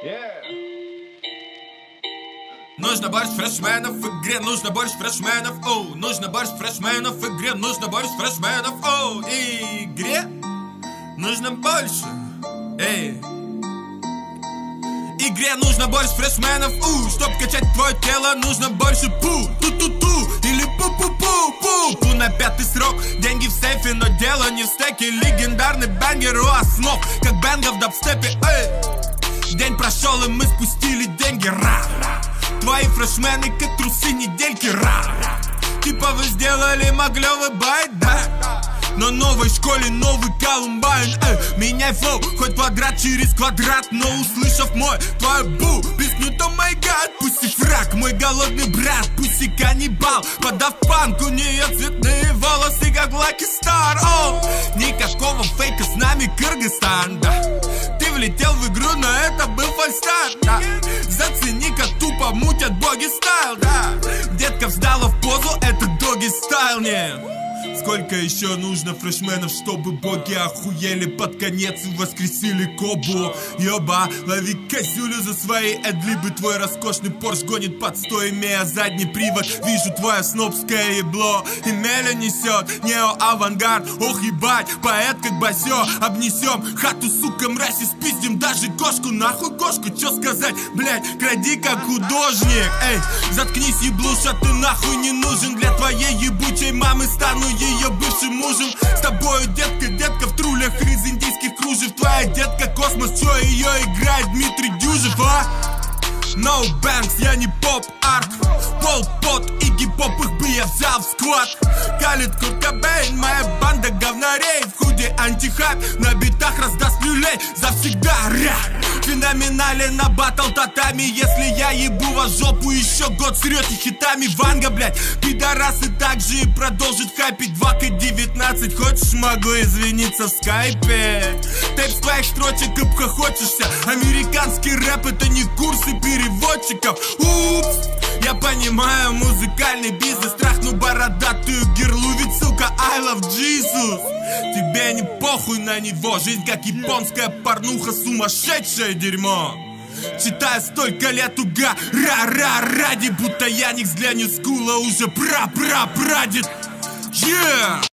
Нужно больше фрешменов в игре, нужно больше фрешменов, оу. Нужно больше фрешменов в игре, нужно больше фрешменов, оу. Игре нужно больше, эй. Игре нужно больше фрешменов, чтоб качать твое тело, нужно больше пу-ту-ту-ту или пу-пу-пу-пу-пу на пятый срок. Деньги в сейфе, но дело не в стеке. Легендарный бенгер у основ, как бенга в дабстепе, эй. День прошел и мы спустили деньги, ра-ра. Твои фрешмены как трусы недельки, ра-ра. Типа вы сделали моглёвый байт, да? Но новой школе новый Колумбайн, меняй флоу, хоть квадрат через квадрат. Но услышав мой твой бу, пискнет о май гад. Пусть и фраг, мой голодный брат, пусть и каннибал. Подав панк, у нее цветные волосы, как Lucky Star. Никакого фейка, с нами Кыргызстан, да. Ты влетел в игру, но это был фальстарт, да. Зацени, как тупо мутят боги стайл, да. Детка встала в позу, это доги стайл, не. Сколько еще нужно фрешменов, чтобы боги охуели под конец и воскресили Кобу? Ёба, лови козюлю за свои эдлибы. Твой роскошный Порш гонит под стой, имея задний привод. Вижу твое снобское ебло, и меля несет нео-авангард. Ох, ебать, поэт как басё. Обнесем хату, сука, мрази, спиздим даже кошку. Нахуй кошку, чё сказать, блять, кради как художник. Эй, заткнись, еблуша, ты нахуй не нужен. Для твоей ебучей мамы стану ее бывшим мужем. С тобою, детка в трулях из индийских кружев. Твоя детка космос, чё ее играет Дмитрий Дюжев, а? No Banks, я не поп-арт. Пол Пот и гип-поп, их бы я взял в сквад. Калит Курт Кобейн, моя банда говнарей. В худе антихайп, на битах раздаст люлей. Завсегда ряд. Феноменален на батл татами. Если я ебу вас жопу, еще год срете хитами. Ванга, блять, пидорасы также и продолжит хайпить. 2К19, хочешь, могу извиниться в скайпе. Тейп с твоих строчек обхохочешься. Американский рэп это не курсы переводчиков. Упс, я понимаю музыкальный бизнес. Трахну бородатую герлу, ведь сука I love Jesus. Тебе не похуй на него. Жизнь как японская порнуха, сумасшедшее дерьмо. Читаю столько лет уга, ра-ра-ради. Будто Яникс для ньюскула уже пра-пра-прадед. Yeah!